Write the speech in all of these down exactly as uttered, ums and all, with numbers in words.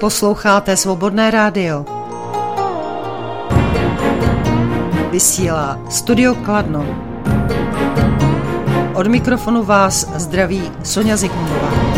Posloucháte Svobodné rádio. Vysílá Studio Kladno. Od mikrofonu vás zdraví Sonja Zikmundová.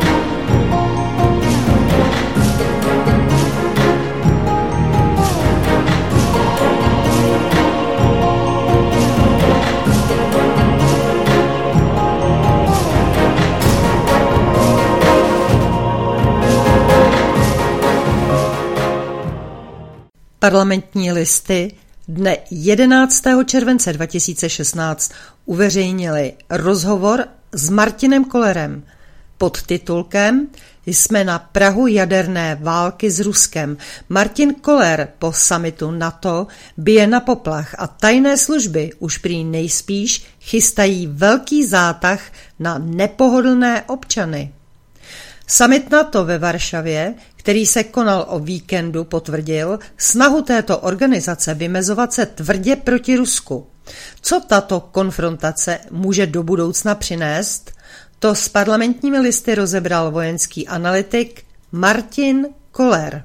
Parlamentní listy dne jedenáctého července dva tisíce šestnáct uveřejnili rozhovor s Martinem Kollerem pod titulkem Jsme na prahu jaderné války s Ruskem. Martin Koller po summitu NATO bije na poplach a tajné služby už prý nejspíš chystají velký zátah na nepohodlné občany. Summit NATO ve Varšavě, který se konal o víkendu, potvrdil snahu této organizace vymezovat se tvrdě proti Rusku. Co tato konfrontace může do budoucna přinést, to s parlamentními listy rozebral vojenský analytik Martin Koller.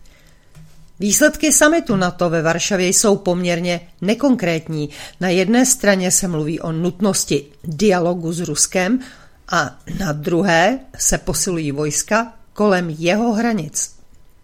Výsledky summitu NATO ve Varšavě jsou poměrně nekonkrétní. Na jedné straně se mluví o nutnosti dialogu s Ruskem, a na druhé se posilují vojska kolem jeho hranic.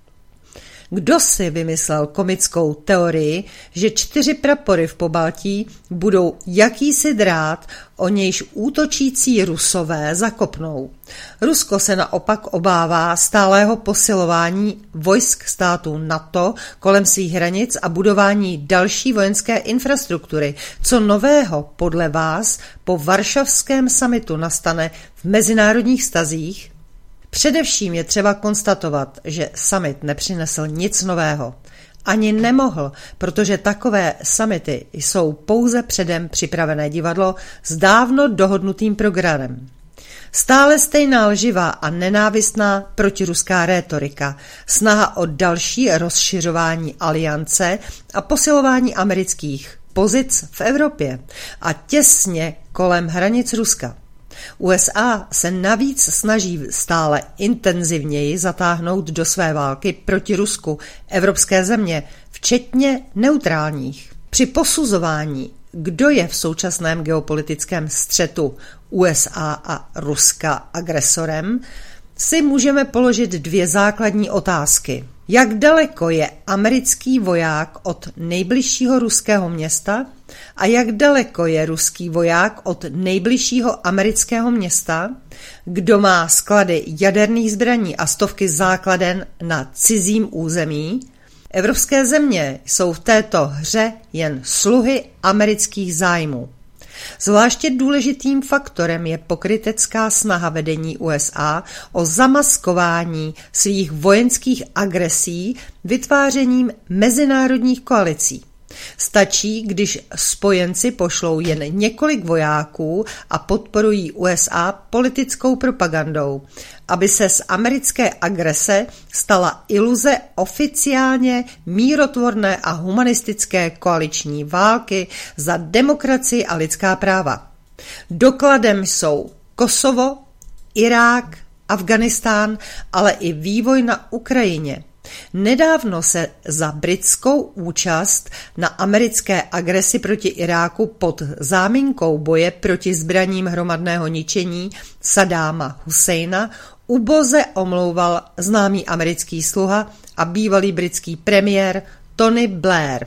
Kdo si vymyslel komickou teorii, že čtyři prapory v Pobaltí budou jakýsi drát, o nějž útočící Rusové zakopnou? Rusko se naopak obává stálého posilování vojsk států NATO kolem svých hranic a budování další vojenské infrastruktury. Co nového podle vás po varšavském summitu nastane v mezinárodních vztazích? Především je třeba konstatovat, že summit nepřinesl nic nového. Ani nemohl, protože takové summity jsou pouze předem připravené divadlo s dávno dohodnutým programem. Stále stejná lživá a nenávistná protiruská rétorika, snaha o další rozšiřování aliance a posilování amerických pozic v Evropě a těsně kolem hranic Ruska. U S A se navíc snaží stále intenzivněji zatáhnout do své války proti Rusku evropské země, včetně neutrálních. Při posuzování, kdo je v současném geopolitickém střetu U S A a Ruska agresorem, si můžeme položit dvě základní otázky. Jak daleko je americký voják od nejbližšího ruského města a jak daleko je ruský voják od nejbližšího amerického města, kdo má sklady jaderných zbraní a stovky základen na cizím území? Evropské země jsou v této hře jen sluhy amerických zájmů. Zvláště důležitým faktorem je pokrytecká snaha vedení U S A o zamaskování svých vojenských agresí vytvářením mezinárodních koalicí. Stačí, když spojenci pošlou jen několik vojáků a podporují U S A politickou propagandou, aby se z americké agrese stala iluze oficiálně mírotvorné a humanistické koaliční války za demokracii a lidská práva. Dokladem jsou Kosovo, Irák, Afghánistán, ale i vývoj na Ukrajině. Nedávno se za britskou účast na americké agresi proti Iráku pod záminkou boje proti zbraním hromadného ničení Saddáma Husajna uboze omlouval známý americký sluha a bývalý britský premiér Tony Blair.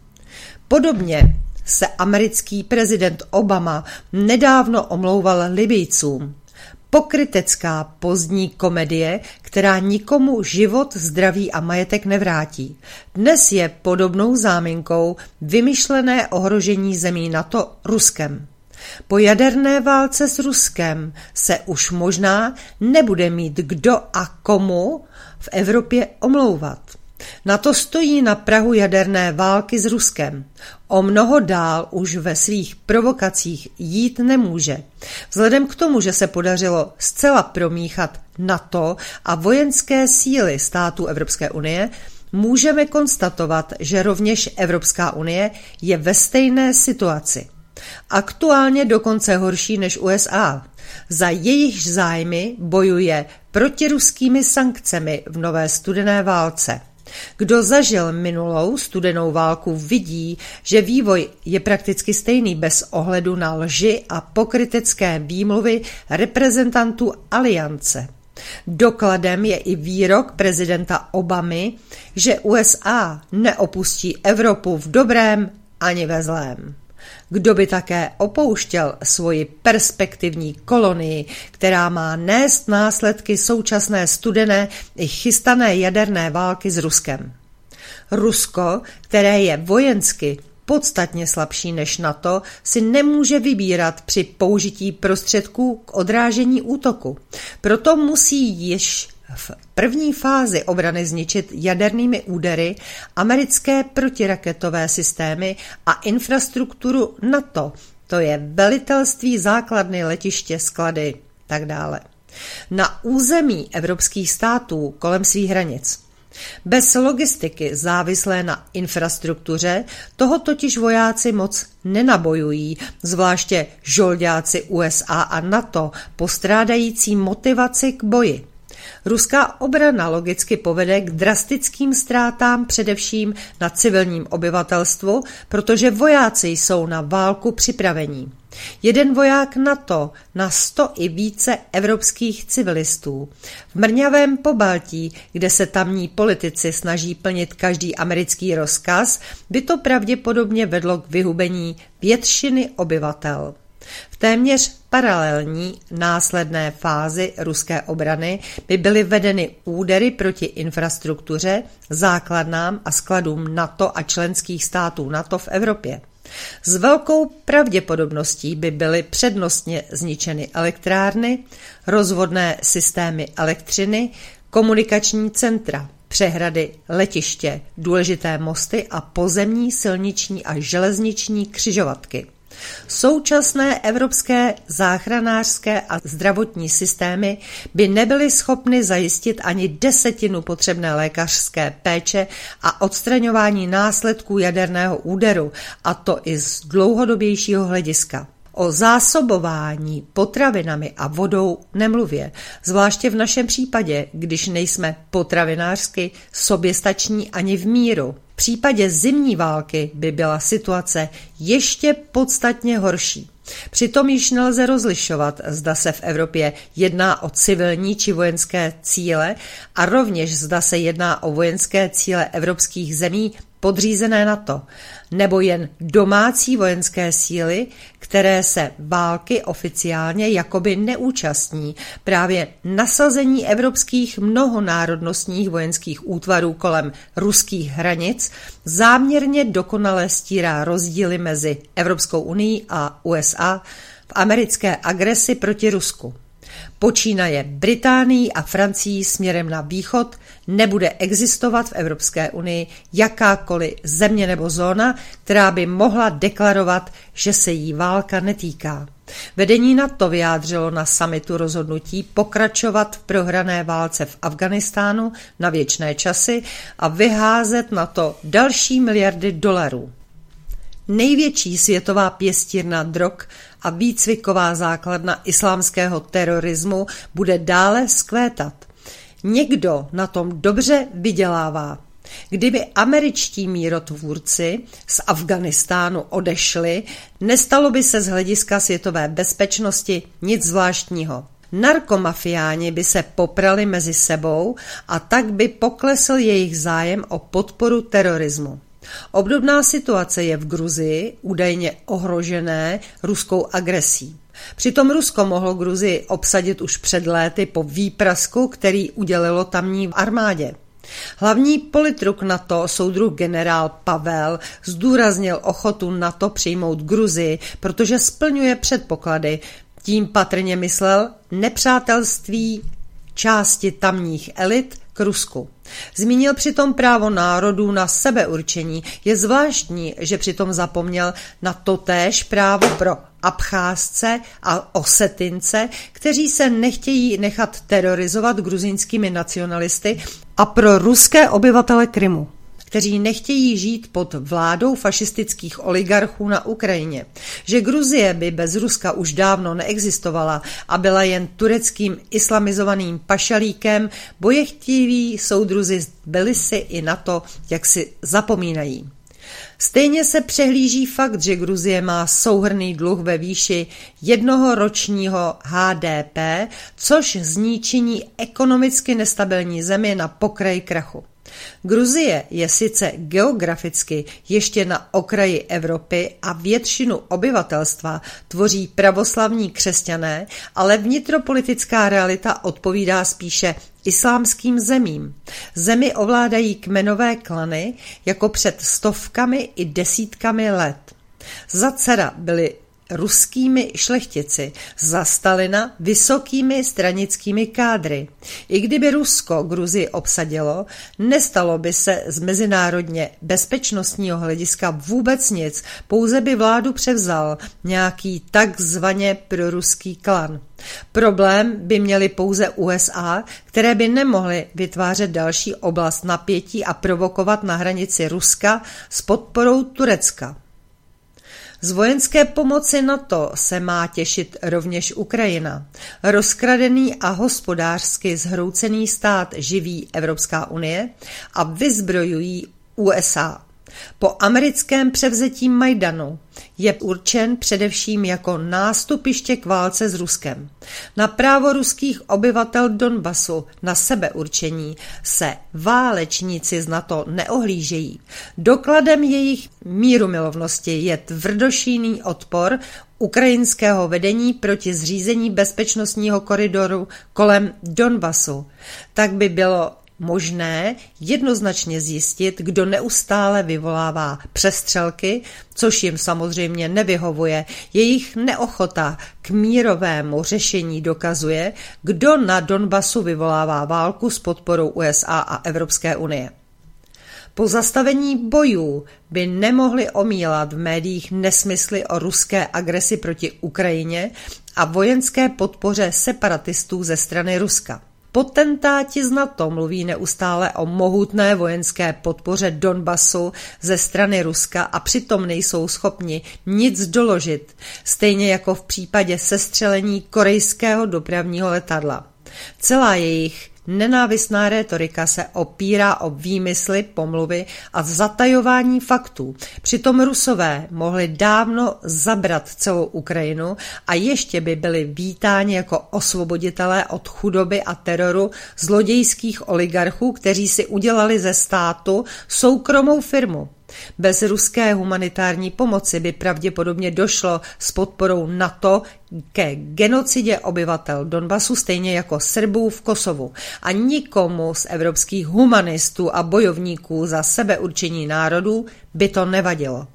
Podobně se americký prezident Obama nedávno omlouval Libyjcům. Pokrytecká pozdní komedie, která nikomu život, zdraví a majetek nevrátí. Dnes je podobnou záminkou vymyšlené ohrožení zemí NATO Ruskem. Po jaderné válce s Ruskem se už možná nebude mít kdo a komu v Evropě omlouvat. NATO stojí na prahu jaderné války s Ruskem. O mnoho dál už ve svých provokacích jít nemůže. Vzhledem k tomu, že se podařilo zcela promíchat NATO a vojenské síly států Evropské unie, můžeme konstatovat, že rovněž Evropská unie je ve stejné situaci. Aktuálně dokonce horší než U S A. Za jejich zájmy bojuje protiruskými sankcemi v nové studené válce. Kdo zažil minulou studenou válku, vidí, že vývoj je prakticky stejný bez ohledu na lži a pokrytecké výmluvy reprezentantů aliance. Dokladem je i výrok prezidenta Obamy, že U S A neopustí Evropu v dobrém ani ve zlém. Kdo by také opouštěl svoji perspektivní kolonii, která má nést následky současné studené i chystané jaderné války s Ruskem. Rusko, které je vojensky podstatně slabší než NATO, si nemůže vybírat při použití prostředků k odrážení útoku. Proto musí již v první fázi obrany zničit jadernými údery americké protiraketové systémy a infrastrukturu NATO, to je velitelství, základny, letiště, sklady, tak dále, na území evropských států kolem svých hranic. Bez logistiky závislé na infrastruktuře toho totiž vojáci moc nenabojují, zvláště žoldáci U S A a NATO, postrádající motivaci k boji. Ruská obrana logicky povede k drastickým ztrátám především na civilním obyvatelstvu, protože vojáci jsou na válku připravení. Jeden voják NATO na sto i více evropských civilistů. V mrňavém Pobaltí, kde se tamní politici snaží plnit každý americký rozkaz, by to pravděpodobně vedlo k vyhubení většiny obyvatel. V téměř paralelní následné fázi ruské obrany by byly vedeny údery proti infrastruktuře, základnám a skladům NATO a členských států NATO v Evropě. S velkou pravděpodobností by byly přednostně zničeny elektrárny, rozvodné systémy elektřiny, komunikační centra, přehrady, letiště, důležité mosty a pozemní, silniční a železniční křižovatky. Současné evropské záchranářské a zdravotní systémy by nebyly schopny zajistit ani desetinu potřebné lékařské péče a odstraňování následků jaderného úderu, a to i z dlouhodobějšího hlediska. O zásobování potravinami a vodou nemluvě, zvláště v našem případě, když nejsme potravinářsky soběstační ani v míru. V případě zimní války by byla situace ještě podstatně horší. Přitom již nelze rozlišovat, zda se v Evropě jedná o civilní či vojenské cíle a rovněž zda se jedná o vojenské cíle evropských zemí podřízené NATO, nebo jen domácí vojenské síly, které se války oficiálně jakoby neúčastní. Právě nasazení evropských mnohonárodnostních vojenských útvarů kolem ruských hranic záměrně dokonale stírá rozdíly mezi Evropskou unií a U S A v americké agresi proti Rusku. Počínaje Británií a Francií směrem na východ nebude existovat v Evropské unii jakákoliv země nebo zóna, která by mohla deklarovat, že se jí válka netýká. Vedení NATO vyjádřilo na summitu rozhodnutí pokračovat v prohrané válce v Afghánistánu na věčné časy a vyházet na to další miliardy dolarů. Největší světová pěstírna drog a výcviková základna islámského terorismu bude dále vzkvétat. Někdo na tom dobře vydělává. Kdyby američtí mírotvůrci z Afghánistánu odešli, nestalo by se z hlediska světové bezpečnosti nic zvláštního. Narkomafiáni by se poprali mezi sebou a tak by poklesl jejich zájem o podporu terorismu. Obdobná situace je v Gruzii, údajně ohrožené ruskou agresí. Přitom Rusko mohlo Gruzii obsadit už před léty po výprasku, který udělilo tamní armádě. Hlavní politruk NATO, soudruh generál Pavel, zdůraznil ochotu NATO přijmout Gruzii, protože splňuje předpoklady. Tím patrně myslel nepřátelství části tamních elit k Rusku. Zmínil přitom právo národů na sebeurčení. Je zvláštní, že přitom zapomněl na totéž právo pro Abcházce a Osetince, kteří se nechtějí nechat terorizovat gruzínskými nacionalisty, a pro ruské obyvatele Krymu, kteří nechtějí žít pod vládou fašistických oligarchů na Ukrajině, že Gruzie by bez Ruska už dávno neexistovala a byla jen tureckým islamizovaným pašalíkem, bojechtiví soudruzi z Tbilisi i na to, jak si zapomínají. Stejně se přehlíží fakt, že Gruzie má souhrnný dluh ve výši jednoho ročního H D P, což z ní činí ekonomicky nestabilní zemi na pokraji krachu. Gruzie je sice geograficky ještě na okraji Evropy a většinu obyvatelstva tvoří pravoslavní křesťané, ale vnitropolitická realita odpovídá spíše islámským zemím. Zemi ovládají kmenové klany jako před stovkami i desítkami let. Za cara byli ruskými šlechtici, za Stalina vysokými stranickými kádry. I kdyby Rusko Gruzii obsadilo, nestalo by se z mezinárodně bezpečnostního hlediska vůbec nic, pouze by vládu převzal nějaký takzvaně proruský klan. Problém by měli pouze U S A, které by nemohly vytvářet další oblast napětí a provokovat na hranici Ruska s podporou Turecka. Z vojenské pomoci NATO se má těšit rovněž Ukrajina. Rozkradený a hospodářsky zhroucený stát živí Evropská unie a vyzbrojují U S A. Po americkém převzetí Majdanu je určen především jako nástupiště k válce s Ruskem. Na právo ruských obyvatel Donbasu na sebeurčení se válečníci z NATO neohlížejí. Dokladem jejich mírumilovnosti je tvrdošíjný odpor ukrajinského vedení proti zřízení bezpečnostního koridoru kolem Donbasu. Tak by bylo možné jednoznačně zjistit, kdo neustále vyvolává přestřelky, což jim samozřejmě nevyhovuje. Jejich neochota k mírovému řešení dokazuje, kdo na Donbasu vyvolává válku s podporou U S A a Evropské unie. Po zastavení bojů by nemohli omílat v médiích nesmysly o ruské agresi proti Ukrajině a vojenské podpoře separatistů ze strany Ruska. Potentáti z NATO mluví neustále o mohutné vojenské podpoře Donbasu ze strany Ruska a přitom nejsou schopni nic doložit, stejně jako v případě sestřelení korejského dopravního letadla. Celá jejich nenávistná rétorika se opírá o výmysly, pomluvy a zatajování faktů. Přitom Rusové mohli dávno zabrat celou Ukrajinu a ještě by byli vítáni jako osvoboditelé od chudoby a teroru zlodějských oligarchů, kteří si udělali ze státu soukromou firmu. Bez ruské humanitární pomoci by pravděpodobně došlo s podporou NATO ke genocidě obyvatel Donbasu, stejně jako Srbů v Kosovu. A nikomu z evropských humanistů a bojovníků za sebeurčení národů by to nevadilo.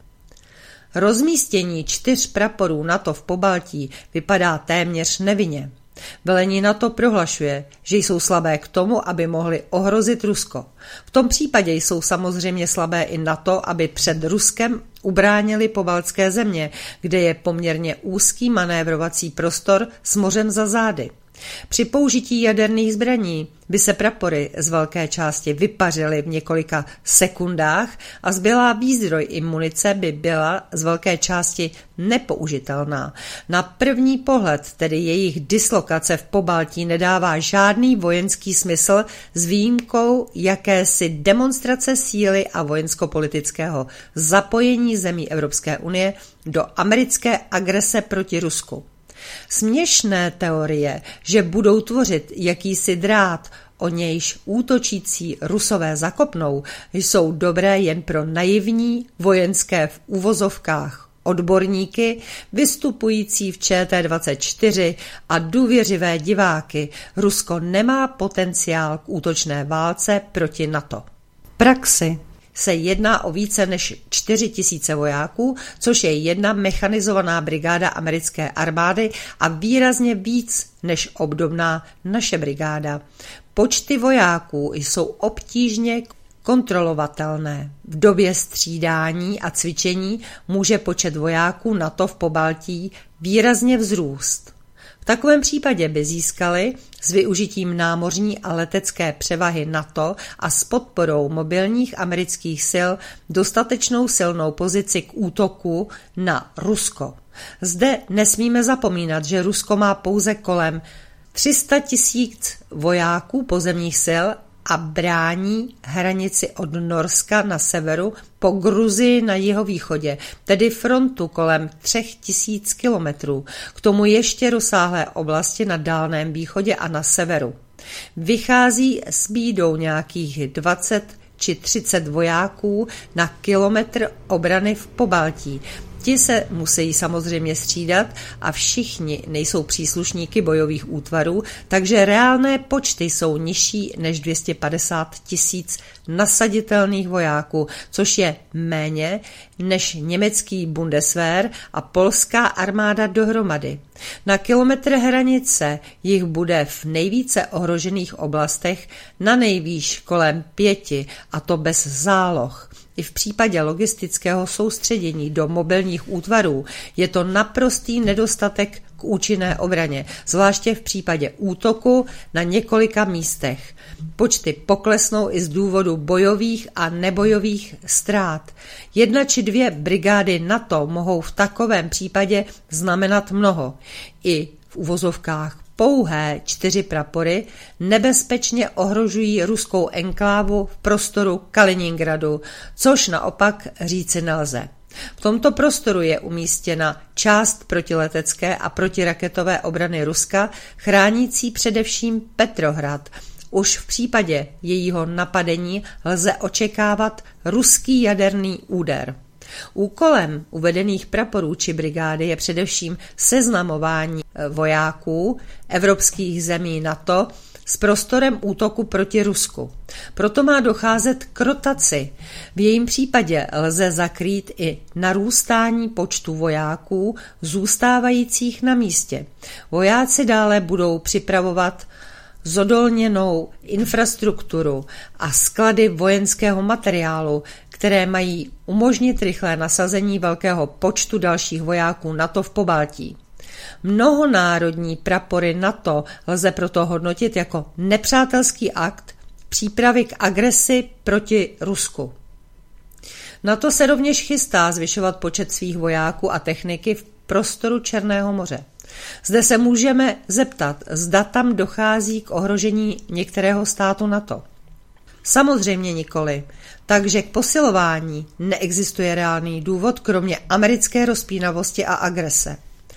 Rozmístění čtyř praporů NATO v Pobaltí vypadá téměř nevinně. Velení NATO prohlašuje, že jsou slabé k tomu, aby mohli ohrozit Rusko. V tom případě jsou samozřejmě slabé i NATO, aby před Ruskem ubránili pobaltské země, kde je poměrně úzký manévrovací prostor s mořem za zády. Při použití jaderných zbraní by se prapory z velké části vypařily v několika sekundách a zbylá výzdroj i munice by byla z velké části nepoužitelná. Na první pohled tedy jejich dislokace v Pobaltí nedává žádný vojenský smysl s výjimkou jakési demonstrace síly a vojensko-politického zapojení zemí Evropské unie do americké agrese proti Rusku. Směšné teorie, že budou tvořit jakýsi drát, o nějž útočící Rusové zakopnou, jsou dobré jen pro naivní vojenské v uvozovkách odborníky, vystupující v Č T dvacet čtyři a důvěřivé diváky. Rusko nemá potenciál k útočné válce proti NATO. Praxi se jedná o více než čtyři tisíce vojáků, což je jedna mechanizovaná brigáda americké armády a výrazně víc než obdobná naše brigáda. Počty vojáků jsou obtížně kontrolovatelné. V době střídání a cvičení může počet vojáků NATO v Pobaltí výrazně vzrůst. V takovém případě by získali s využitím námořní a letecké převahy NATO a s podporou mobilních amerických sil dostatečnou silnou pozici k útoku na Rusko. Zde nesmíme zapomínat, že Rusko má pouze kolem tři sta tisíc vojáků pozemních sil a brání hranici od Norska na severu po Gruzii na jihovýchodě, tedy frontu kolem třech tisíc kilometrů. K tomu ještě rozsáhlé oblasti na Dálném východě a na severu. Vychází s bídou nějakých dvacet či třicet vojáků na kilometr obrany v Pobaltí. Ti se musí samozřejmě střídat a všichni nejsou příslušníky bojových útvarů, takže reálné počty jsou nižší než dvě stě padesát tisíc nasaditelných vojáků, což je méně než německý Bundeswehr a polská armáda dohromady. Na kilometr hranice jich bude v nejvíce ohrožených oblastech na nejvýš kolem pěti, a to bez záloh. I v případě logistického soustředění do mobilních útvarů je to naprostý nedostatek k účinné obraně, zvláště v případě útoku na několika místech. Počty poklesnou i z důvodu bojových a nebojových ztrát. Jedna či dvě brigády NATO mohou v takovém případě znamenat mnoho. I v uvozovkách pouhé čtyři prapory nebezpečně ohrožují ruskou enklávu v prostoru Kaliningradu, což naopak říci nelze. V tomto prostoru je umístěna část protiletecké a protiraketové obrany Ruska, chránící především Petrohrad. Už v případě jejího napadení lze očekávat ruský jaderný úder. Úkolem uvedených praporů či brigády je především seznamování vojáků evropských zemí NATO s prostorem útoku proti Rusku. Proto má docházet k rotaci. V jejím případě lze zakrýt i narůstání počtu vojáků zůstávajících na místě. Vojáci dále budou připravovat zodolněnou infrastrukturu a sklady vojenského materiálu, které mají umožnit rychlé nasazení velkého počtu dalších vojáků NATO v Pobaltí. Mnohonárodní prapory NATO lze proto hodnotit jako nepřátelský akt přípravy k agresi proti Rusku. NATO se rovněž chystá zvyšovat počet svých vojáků a techniky v prostoru Černého moře. Zde se můžeme zeptat, zda tam dochází k ohrožení některého státu NATO. Samozřejmě nikoli, takže k posilování neexistuje reálný důvod, kromě americké rozpínavosti a agrese.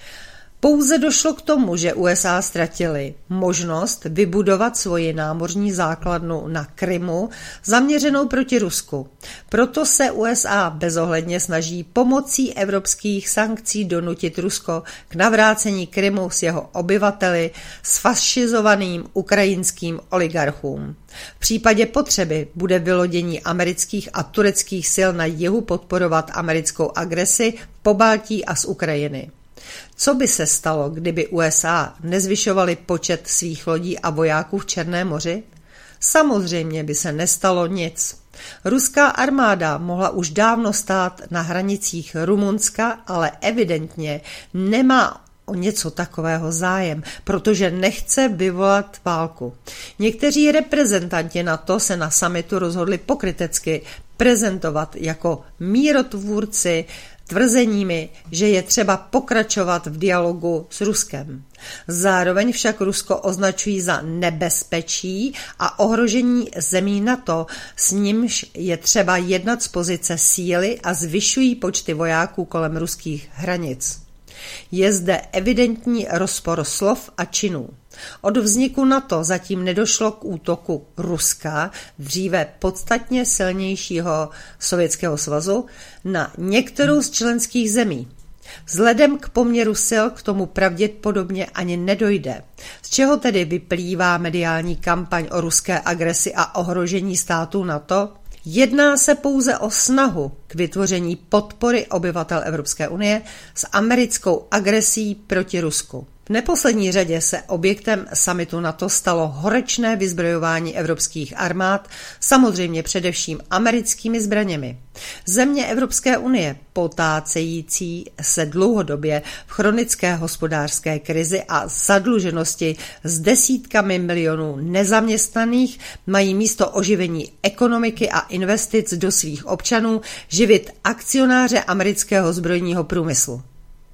Pouze došlo k tomu, že U S A ztratili možnost vybudovat svoji námořní základnu na Krymu zaměřenou proti Rusku. Proto se U S A bezohledně snaží pomocí evropských sankcí donutit Rusko k navrácení Krymu s jeho obyvateli s fašizovaným ukrajinským oligarchům. V případě potřeby bude vylodění amerických a tureckých sil na jihu podporovat americkou agresi v Pobaltí a z Ukrajiny. Co by se stalo, kdyby U S A nezvyšovaly počet svých lodí a vojáků v Černém moři? Samozřejmě by se nestalo nic. Ruská armáda mohla už dávno stát na hranicích Rumunska, ale evidentně nemá o něco takového zájem, protože nechce vyvolat válku. Někteří reprezentanti NATO se na summitu rozhodli pokrytecky prezentovat jako mírotvůrci tvrzeními, že je třeba pokračovat v dialogu s Ruskem. Zároveň však Rusko označují za nebezpečí a ohrožení zemí NATO, s nímž je třeba jednat z pozice síly a zvyšují počty vojáků kolem ruských hranic. Je zde evidentní rozpor slov a činů. Od vzniku NATO zatím nedošlo k útoku Ruska, dříve podstatně silnějšího Sovětského svazu, na některou z členských zemí. Vzhledem k poměru sil k tomu pravděpodobně ani nedojde. Z čeho tedy vyplývá mediální kampaň o ruské agresi a ohrožení států NATO? Jedná se pouze o snahu k vytvoření podpory obyvatel Evropské unie s americkou agresí proti Rusku. neposlední řadě se objektem summitu NATO stalo horečné vyzbrojování evropských armád, samozřejmě především americkými zbraněmi. Země Evropské unie, potácející se dlouhodobě v chronické hospodářské krizi a zadluženosti s desítkami milionů nezaměstnaných, mají místo oživení ekonomiky a investic do svých občanů živit akcionáře amerického zbrojního průmyslu.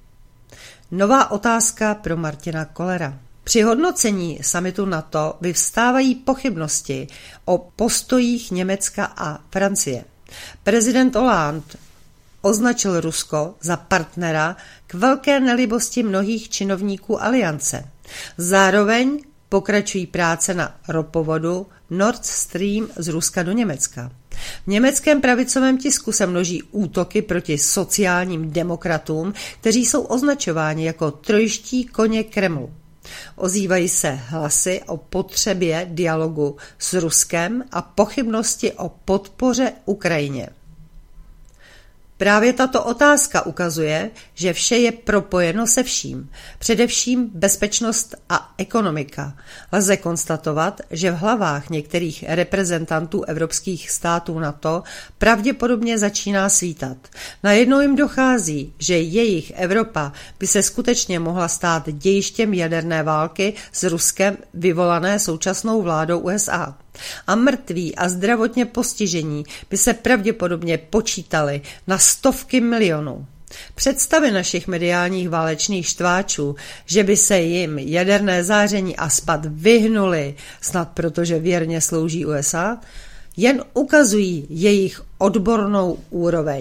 Nová otázka pro Martina Kollera. Při hodnocení summitu NATO vyvstávají pochybnosti o postojích Německa a Francie. Prezident Hollande označil Rusko za partnera k velké nelibosti mnohých činovníků aliance. Zároveň pokračují práce na ropovodu Nord Stream z Ruska do Německa. V německém pravicovém tisku se množí útoky proti sociálním demokratům, kteří jsou označováni jako trojští koně Kremlu. Ozývají se hlasy o potřebě dialogu s Ruskem a pochybnosti o podpoře Ukrajině. Právě tato otázka ukazuje, že vše je propojeno se vším, především bezpečnost a ekonomika. Lze konstatovat, že v hlavách některých reprezentantů evropských států NATO pravděpodobně začíná svítat. Najednou jim dochází, že jejich Evropa by se skutečně mohla stát dějištěm jaderné války s Ruskem vyvolané současnou vládou U S A. A mrtví a zdravotně postižení by se pravděpodobně počítali na stovky milionů. Představy našich mediálních válečných štváčů, že by se jim jaderné záření a spad vyhnuli, snad protože věrně slouží U S A, jen ukazují jejich odbornou úroveň.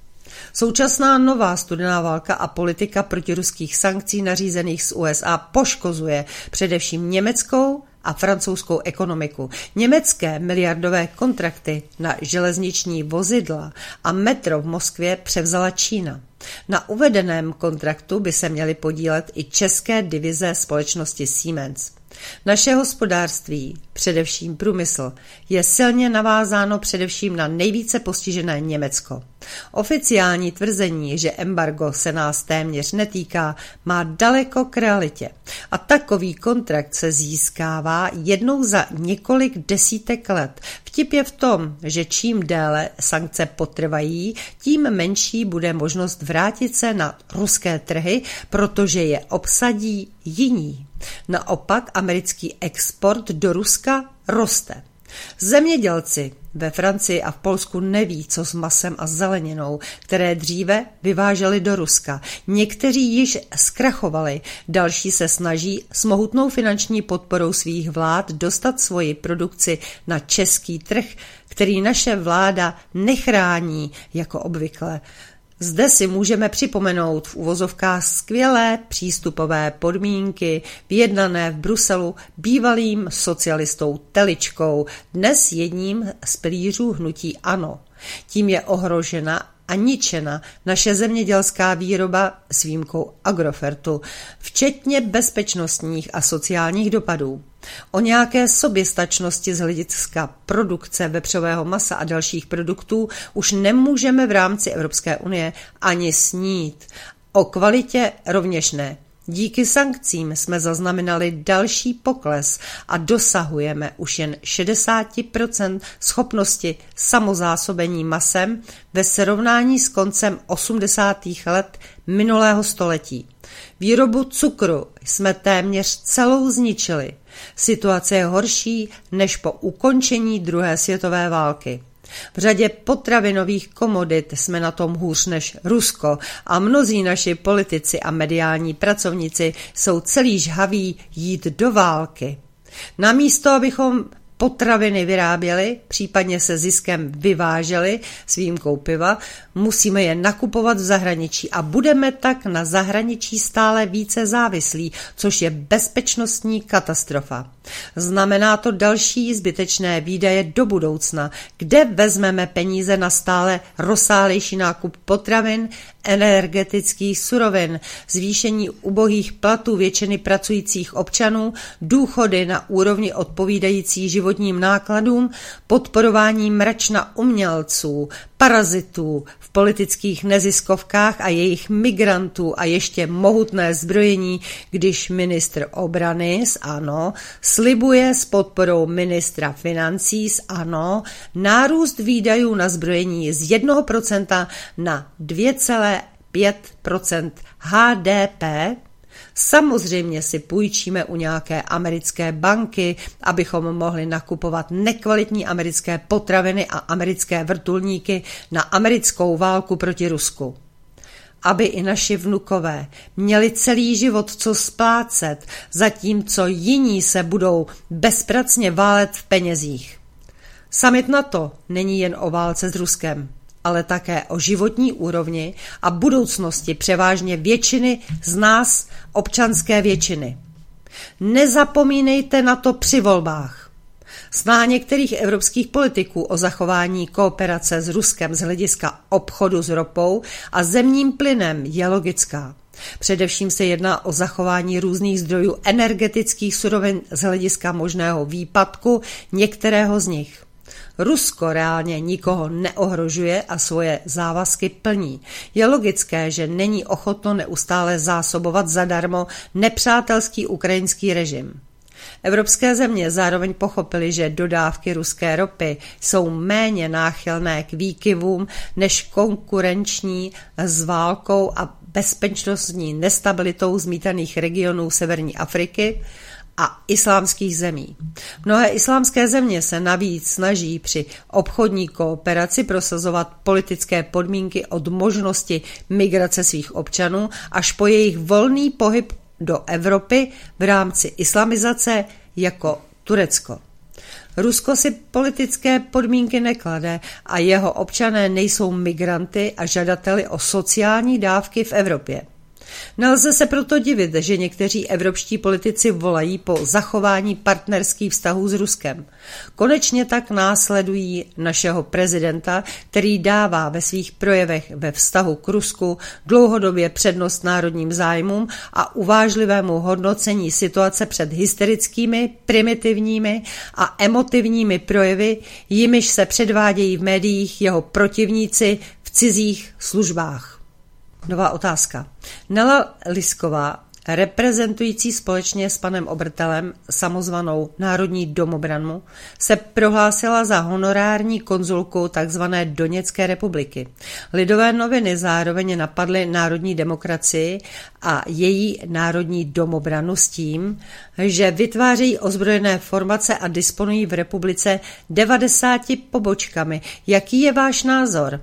Současná nová studená válka a politika protiruských sankcí nařízených z U S A poškozuje především německou a francouzskou ekonomiku. Německé miliardové kontrakty na železniční vozidla a metro v Moskvě převzala Čína. Na uvedeném kontraktu by se měly podílet i české divize společnosti Siemens. Naše hospodářství, především průmysl, je silně navázáno především na nejvíce postižené Německo. Oficiální tvrzení, že embargo se nás téměř netýká, má daleko k realitě. A takový kontrakt se získává jednou za několik desítek let. Vtip je v tom, že čím déle sankce potrvají, tím menší bude možnost vrátit se na ruské trhy, protože je obsadí jiní. Naopak americký export do Ruska roste. Zemědělci ve Francii a v Polsku neví, co s masem a zeleninou, které dříve vyváželi do Ruska. Někteří již zkrachovali, další se snaží s mohutnou finanční podporou svých vlád dostat svoji produkci na český trh, který naše vláda nechrání jako obvykle. Zde si můžeme připomenout v uvozovkách skvělé přístupové podmínky vyjednané v Bruselu bývalým socialistou Teličkou, dnes jedním z pilířů hnutí ANO. Tím je ohrožena a ničena naše zemědělská výroba s výjimkou Agrofertu, včetně bezpečnostních a sociálních dopadů. O nějaké soběstačnosti z hlediska produkce vepřového masa a dalších produktů už nemůžeme v rámci Evropské unie ani snít. O kvalitě rovněž ne. Díky sankcím jsme zaznamenali další pokles a dosahujeme už jen šedesát procent schopnosti samozásobení masem ve srovnání s koncem osmdesátých let minulého století. Výrobu cukru jsme téměř celou zničili. Situace je horší než po ukončení druhé světové války. V řadě potravinových komodit jsme na tom hůř než Rusko a mnozí naši politici a mediální pracovníci jsou celý žhaví jít do války. Namísto, abychom potraviny vyráběli, případně se ziskem vyváželi s výjimkou piva, musíme je nakupovat v zahraničí a budeme tak na zahraničí stále více závislí, což je bezpečnostní katastrofa. Znamená to další zbytečné výdaje do budoucna, kde vezmeme peníze na stále rozsáhlejší nákup potravin, energetických surovin, zvýšení ubohých platů většiny pracujících občanů, důchody na úrovni odpovídající životním nákladům, podporování mračna umělců, parazitů v politických neziskovkách a jejich migrantů a ještě mohutné zbrojení, když ministr obrany z ANO slibuje s podporou ministra financí z ANO nárůst výdajů na zbrojení z jednoho procenta na dvě celá pět procenta H D P, samozřejmě si půjčíme u nějaké americké banky, abychom mohli nakupovat nekvalitní americké potraviny a americké vrtulníky na americkou válku proti Rusku. Aby i naši vnukové měli celý život co splácet, zatímco jiní se budou bezpracně válet v penězích. Summit NATO není jen o válce s Ruskem, ale také o životní úrovni a budoucnosti převážně většiny z nás, občanské většiny. Nezapomínejte na to při volbách. Snaha některých evropských politiků o zachování kooperace s Ruskem z hlediska obchodu s ropou a zemním plynem je logická. Především se jedná o zachování různých zdrojů energetických surovin z hlediska možného výpadku některého z nich. Rusko reálně nikoho neohrožuje a svoje závazky plní. Je logické, že není ochotno neustále zásobovat zadarmo nepřátelský ukrajinský režim. Evropské země zároveň pochopily, že dodávky ruské ropy jsou méně náchylné k výkyvům než konkurenční s válkou a bezpečnostní nestabilitou zmítaných regionů severní Afriky a islámských zemí. Mnohé islámské země se navíc snaží při obchodní kooperaci prosazovat politické podmínky od možnosti migrace svých občanů až po jejich volný pohyb do Evropy v rámci islamizace jako Turecko. Rusko si politické podmínky neklade a jeho občané nejsou migranty a žadateli o sociální dávky v Evropě. Nelze se proto divit, že někteří evropští politici volají po zachování partnerských vztahů s Ruskem. Konečně tak následují našeho prezidenta, který dává ve svých projevech ve vztahu k Rusku dlouhodobě přednost národním zájmům a uvážlivému hodnocení situace před hysterickými, primitivními a emotivními projevy, jimiž se předvádějí v médiích jeho protivníci v cizích službách. Nová otázka. Nela Lisková, reprezentující společně s panem Obertelem samozvanou Národní domobranu, se prohlásila za honorární konzulku tzv. Doněcké republiky. Lidové noviny zároveň napadly národní demokracii a její národní domobranu s tím, že vytvářejí ozbrojené formace a disponují v republice devadesáti pobočkami. Jaký je váš názor?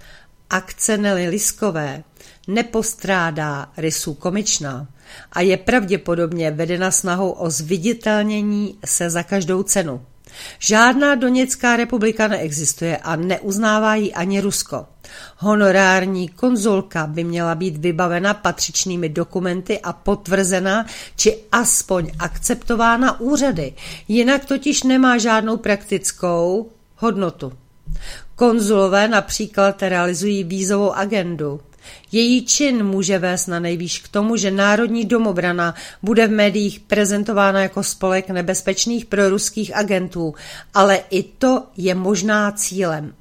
Akce Nely Liskové nepostrádá rysů komičná a je pravděpodobně vedena snahou o zviditelnění se za každou cenu. Žádná Doněcká republika neexistuje a neuznává ji ani Rusko. Honorární konzulka by měla být vybavena patřičnými dokumenty a potvrzena či aspoň akceptována úřady, jinak totiž nemá žádnou praktickou hodnotu. Konzulové například realizují vízovou agendu. Její čin může vést na nejvýš k tomu, že Národní domobrana bude v médiích prezentována jako spolek nebezpečných proruských agentů, ale i to je možná cílem.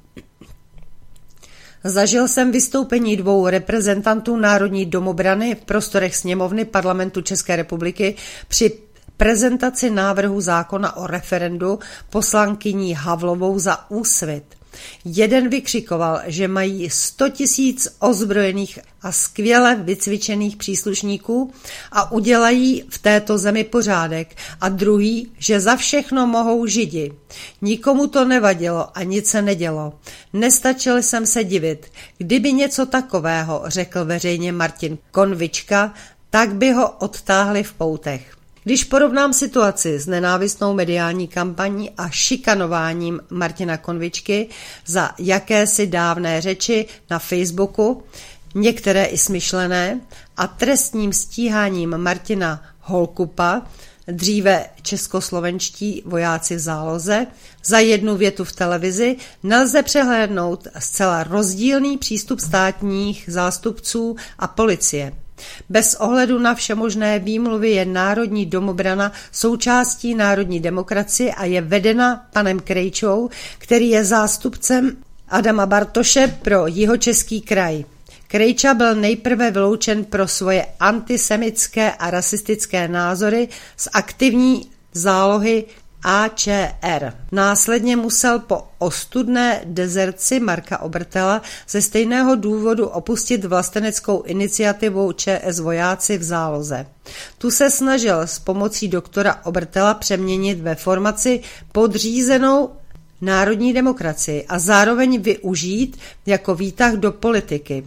Zažil jsem vystoupení dvou reprezentantů Národní domobrany v prostorech sněmovny Parlamentu České republiky při prezentaci návrhu zákona o referendu poslankyní Havlovou za Úsvit. Jeden vykřikoval, že mají sto tisíc ozbrojených a skvěle vycvičených příslušníků a udělají v této zemi pořádek, a druhý, že za všechno mohou Židi. Nikomu to nevadilo a nic se nedělo. Nestačil jsem se divit. Kdyby něco takového řekl veřejně Martin Konvička, tak by ho odtáhli v poutech. Když porovnám situaci s nenávistnou mediální kampaní a šikanováním Martina Konvičky za jakési dávné řeči na Facebooku, některé i smyšlené, a trestním stíháním Martina Holkupa, dříve českoslovenští vojáci v záloze, za jednu větu v televizi, nelze přehlédnout zcela rozdílný přístup státních zástupců a policie. Bez ohledu na všemožné výmluvy je Národní domobrana součástí národní demokracie a je vedena panem Krejčou, který je zástupcem Adama Bartoše pro Jihočeský kraj. Krejča byl nejprve vyloučen pro svoje antisemitské a rasistické názory z aktivní zálohy A Č R. Následně musel po ostudné dezerci Marka Obertela ze stejného důvodu opustit vlasteneckou iniciativu Č S vojáci v záloze. Tu se snažil s pomocí doktora Obertela přeměnit ve formaci podřízenou národní demokracii a zároveň využít jako výtah do politiky.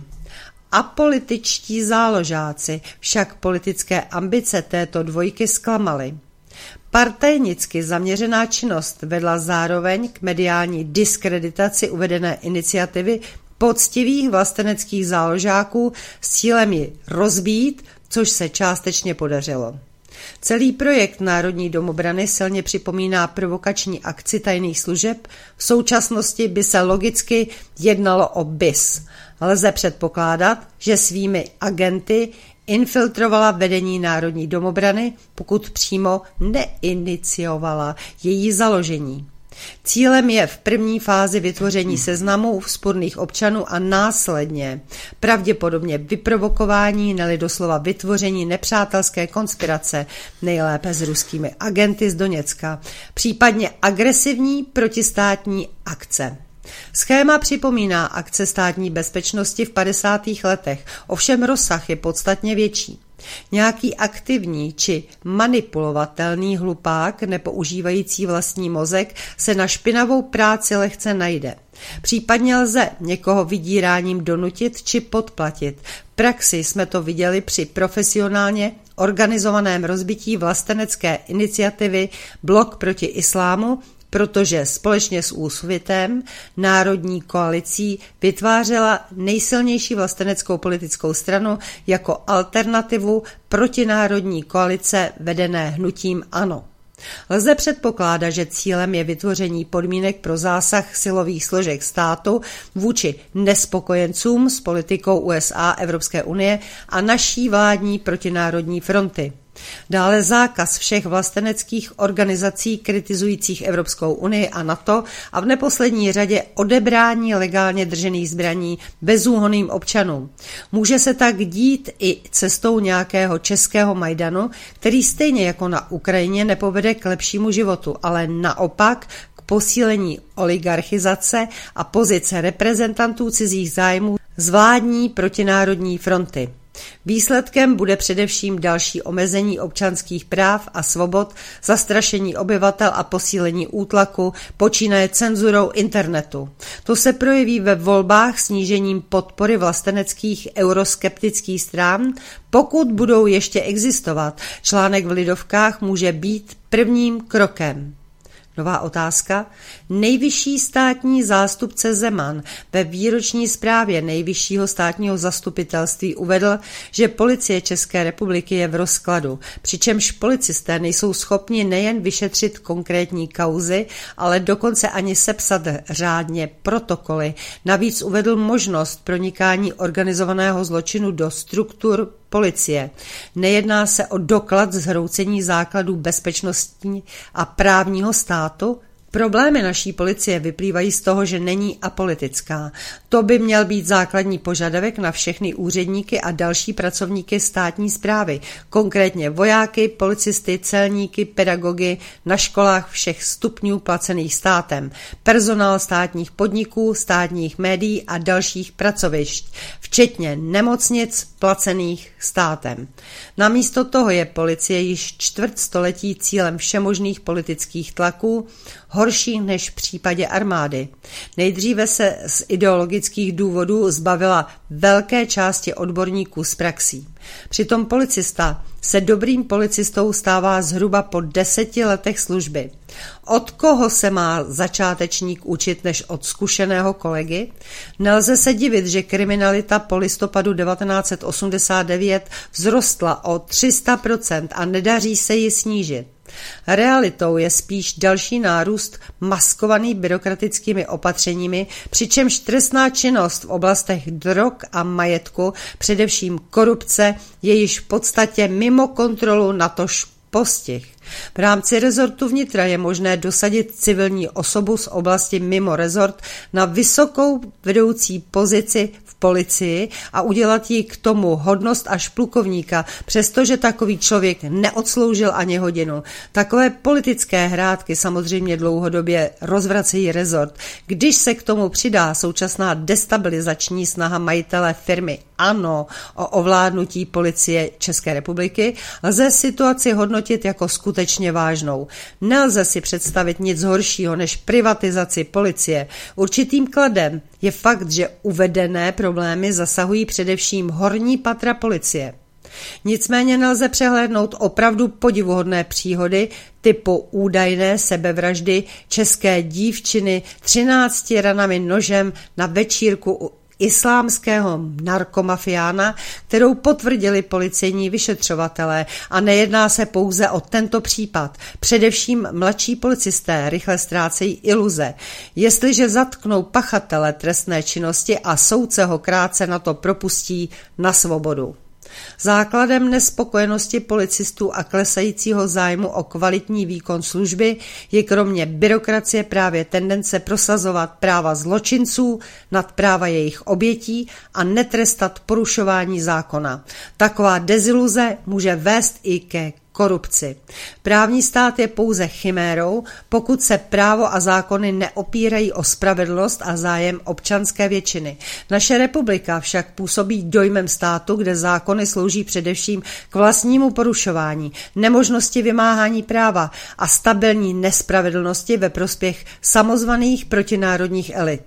Apolitičtí záložáci však politické ambice této dvojky zklamaly. Partajnicky zaměřená činnost vedla zároveň k mediální diskreditaci uvedené iniciativy poctivých vlasteneckých záložáků s cílem ji rozbít, což se částečně podařilo. Celý projekt Národní domobrany silně připomíná provokační akci tajných služeb, v současnosti by se logicky jednalo o B I S. Lze předpokládat, že svými agenty infiltrovala vedení Národní domobrany, pokud přímo neiniciovala její založení. Cílem je v první fázi vytvoření seznamu vzpurných občanů a následně pravděpodobně vyprovokování, neli doslova vytvoření nepřátelské konspirace, nejlépe s ruskými agenty z Doněcka, případně agresivní protistátní akce. Schéma připomíná akce státní bezpečnosti v padesátých letech, ovšem rozsah je podstatně větší. Nějaký aktivní či manipulovatelný hlupák nepoužívající vlastní mozek se na špinavou práci lehce najde. Případně lze někoho vydíráním donutit či podplatit. V praxi jsme to viděli při profesionálně organizovaném rozbití vlastenecké iniciativy Blok proti islámu, protože společně s Úsvitem národní koalicí vytvářela nejsilnější vlasteneckou politickou stranu jako alternativu protinárodní koalice vedené hnutím ANO. Lze předpokládat, že cílem je vytvoření podmínek pro zásah silových složek státu vůči nespokojencům s politikou U S A, Evropské unie a naší vládní protinárodní fronty. Dále zákaz všech vlasteneckých organizací kritizujících Evropskou unii a NATO a v neposlední řadě odebrání legálně držených zbraní bezúhonným občanům. Může se tak dít i cestou nějakého českého Majdanu, který stejně jako na Ukrajině nepovede k lepšímu životu, ale naopak k posílení oligarchizace a pozice reprezentantů cizích zájmů z vládní protinárodní fronty. Výsledkem bude především další omezení občanských práv a svobod, zastrašení obyvatel a posílení útlaku, počínaje cenzurou internetu. To se projeví ve volbách snížením podpory vlasteneckých euroskeptických stran, pokud budou ještě existovat. Článek v Lidovkách může být prvním krokem. Nová otázka. Nejvyšší státní zástupce Zeman ve výroční zprávě Nejvyššího státního zastupitelství uvedl, že policie České republiky je v rozkladu, přičemž policisté nejsou schopni nejen vyšetřit konkrétní kauzy, ale dokonce ani sepsat řádně protokoly. Navíc uvedl možnost pronikání organizovaného zločinu do struktur policie. Nejedná se o doklad zhroucení základů bezpečnostní a právního státu? Problémy naší policie vyplývají z toho, že není apolitická. To by měl být základní požadavek na všechny úředníky a další pracovníky státní správy, konkrétně vojáky, policisty, celníky, pedagogy na školách všech stupňů placených státem, personál státních podniků, státních médií a dalších pracovišť, včetně nemocnic placených státem. Namísto toho je policie již čtvrt století cílem všemožných politických tlaků, horší než v případě armády. Nejdříve se z ideologických důvodů zbavila velké části odborníků z praxí. Přitom policista se dobrým policistou stává zhruba po deseti letech služby. Od koho se má začátečník učit než od zkušeného kolegy? Nelze se divit, že kriminalita po listopadu devatenáct set osmdesát devět vzrostla o tři sta procent a nedaří se ji snížit. Realitou je spíš další nárůst maskovaný byrokratickými opatřeními, přičemž trestná činnost v oblastech drog a majetku, především korupce, je již v podstatě mimo kontrolu, natož postih. V rámci rezortu vnitra je možné dosadit civilní osobu z oblasti mimo rezort na vysokou vedoucí pozici v policii a udělat jí k tomu hodnost až plukovníka, přestože takový člověk neodsloužil ani hodinu. Takové politické hrátky samozřejmě dlouhodobě rozvracejí rezort. Když se k tomu přidá současná destabilizační snaha majitele firmy ANO o ovládnutí policie České republiky, lze situaci hodnotit jako skutečně vážnou. Nelze si představit nic horšího než privatizaci policie. Určitým kladem je fakt, že uvedené problémy zasahují především horní patra policie. Nicméně nelze přehlédnout opravdu podivuhodné příhody typu údajné sebevraždy české dívčiny třinácti ranami nožem na večírku u islámského narkomafiána, kterou potvrdili policejní vyšetřovatelé, a nejedná se pouze o tento případ. Především mladší policisté rychle ztrácejí iluze. Jestliže zatknou pachatele trestné činnosti a soudce ho krátce na to propustí na svobodu. Základem nespokojenosti policistů a klesajícího zájmu o kvalitní výkon služby je kromě byrokracie právě tendence prosazovat práva zločinců nad práva jejich obětí a netrestat porušování zákona. Taková deziluze může vést i ke korupci. Právní stát je pouze chimérou, pokud se právo a zákony neopírají o spravedlnost a zájem občanské většiny. Naše republika však působí dojmem státu, kde zákony slouží především k vlastnímu porušování, nemožnosti vymáhání práva a stabilní nespravedlnosti ve prospěch samozvaných protinárodních elit.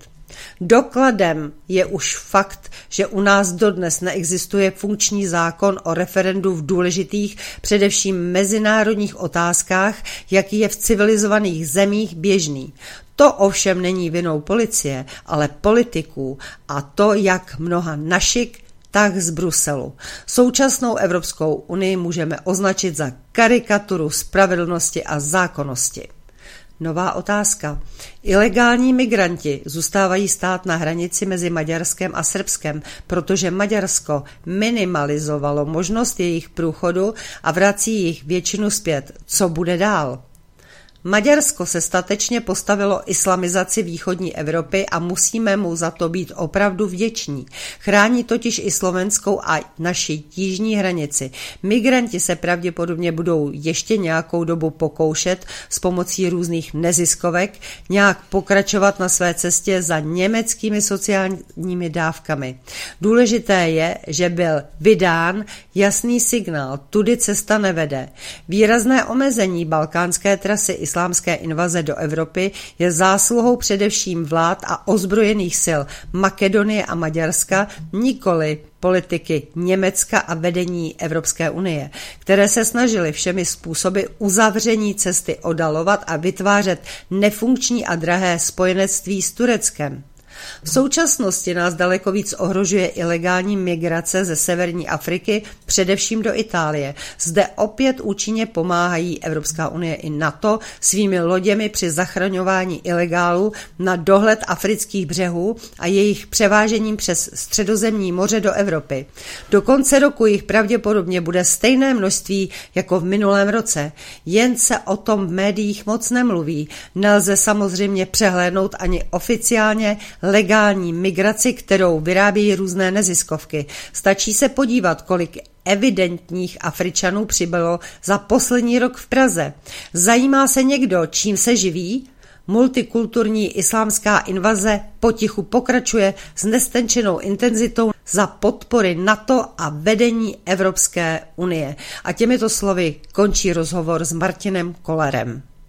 Dokladem je už fakt, že u nás dodnes neexistuje funkční zákon o referendu v důležitých, především mezinárodních otázkách, jaký je v civilizovaných zemích běžný. To ovšem není vinou policie, ale politiků, a to jak mnoha našich, tak z Bruselu. Současnou Evropskou unii můžeme označit za karikaturu spravedlnosti a zákonnosti. Nová otázka. Ilegální migranti zůstávají stát na hranici mezi Maďarskem a Srbskem, protože Maďarsko minimalizovalo možnost jejich průchodu a vrací jich většinu zpět. Co bude dál? Maďarsko se statečně postavilo islamizaci východní Evropy a musíme mu za to být opravdu vděční. Chrání totiž i slovenskou a naši jižní hranici. Migranti se pravděpodobně budou ještě nějakou dobu pokoušet s pomocí různých neziskovek nějak pokračovat na své cestě za německými sociálními dávkami. Důležité je, že byl vydán jasný signál, tudy cesta nevede. Výrazné omezení balkánské trasy islámské invaze do Evropy je zásluhou především vlád a ozbrojených sil Makedonie a Maďarska, nikoli politiky Německa a vedení Evropské unie, které se snažily všemi způsoby uzavření cesty oddalovat a vytvářet nefunkční a drahé spojenectví s Tureckem. V současnosti nás daleko víc ohrožuje ilegální migrace ze severní Afriky, především do Itálie. Zde opět účinně pomáhají Evropská unie i NATO svými loděmi při zachraňování ilegálů na dohled afrických břehů a jejich převážením přes Středozemní moře do Evropy. Do konce roku jich pravděpodobně bude stejné množství jako v minulém roce. Jen se o tom v médiích moc nemluví. Nelze samozřejmě přehlédnout ani oficiálně legální migraci, kterou vyrábějí různé neziskovky. Stačí se podívat, kolik evidentních Afričanů přibylo za poslední rok v Praze. Zajímá se někdo, čím se živí? Multikulturní islámská invaze potichu pokračuje s nestenčenou intenzitou za podpory NATO a vedení Evropské unie. A těmito slovy končí rozhovor s Martinem Kollerem.